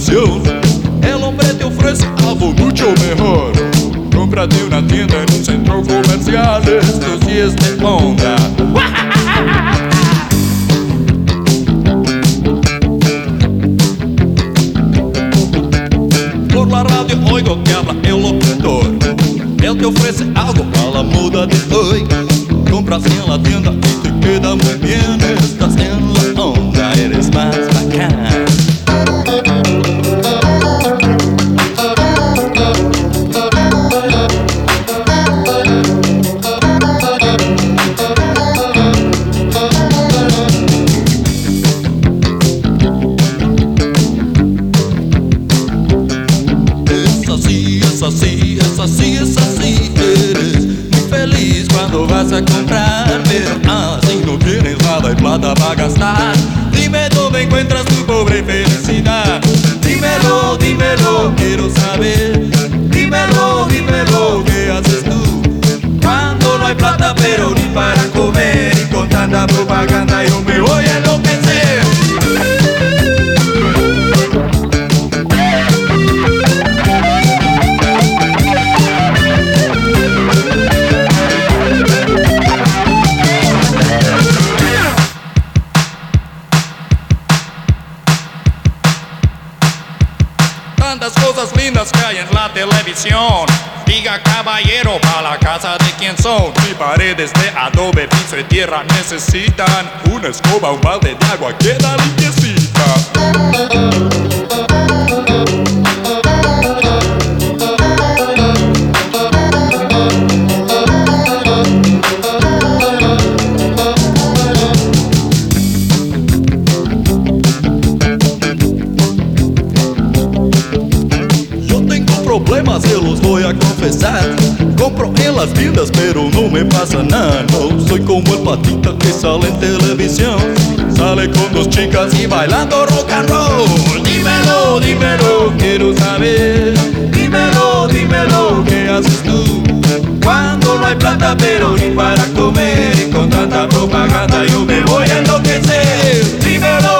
televisión. El hombre te ofrece algo mucho mejor. Cómprate una tienda en un centro comercial. Esto sí es de onda. Por la radio oigo que habla el locutor. Él te ofrece algo a la moda de hoy. Compras en la tienda y te queda muy bien. Estás en la onda, eres más bacán. Es así, eres muy feliz cuando vas a comprar, pero así no tienes nada y plata para gastar. Dime dónde encuentras tu pobre felicidad. Dímelo, dímelo, quiero saber. Dímelo, dímelo, ¿qué haces tú? Cuando no hay plata pero ni para comer y con tanta propaganda yo me voy a enloquecer. Tantas cosas lindas que hay en la televisión. Diga caballero, pa' la casa de quién son. Mi paredes de adobe, piso y tierra necesitan una escoba, un balde de agua, queda limpiecita. Problemas se los voy a confesar. Compro en las tiendas pero no me pasa nada. No soy como el patita que sale en televisión. Sale con dos chicas y bailando rock and roll. Dímelo, dímelo, quiero saber. Dímelo, dímelo, ¿qué haces tú? Cuando no hay plata pero ni para comer y con tanta propaganda yo me voy a enloquecer. Dímelo.